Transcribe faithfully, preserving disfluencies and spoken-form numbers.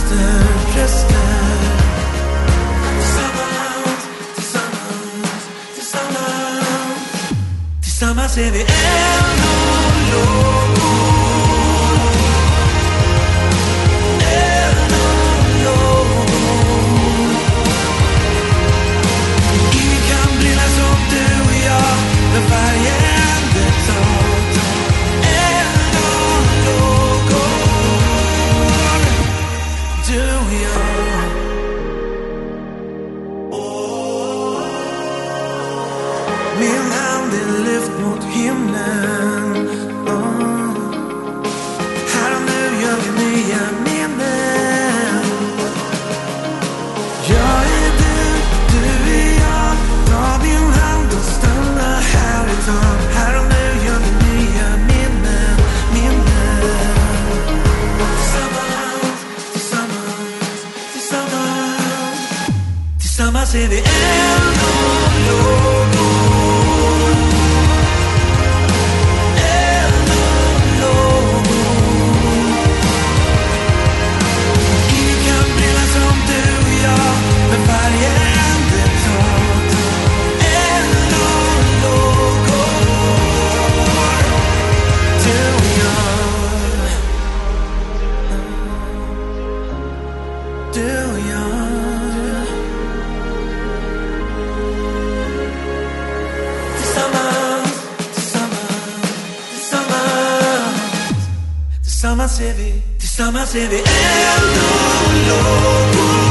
röster, röster. Tillsammans, tillsammans, tillsammans. Tillsammans är vi en och låg. Min hand är lyft mot himlen. Oh. Här och nu gör vi nya minnen. Jag är du, du är jag. Ta min hand och stanna här ett tag. Här och nu gör vi nya minnen, minnen. Tillsammans, tillsammans, tillsammans. Tillsammans är vi en och låg. Tillsammans är vi, tillsammans är vi en och låg.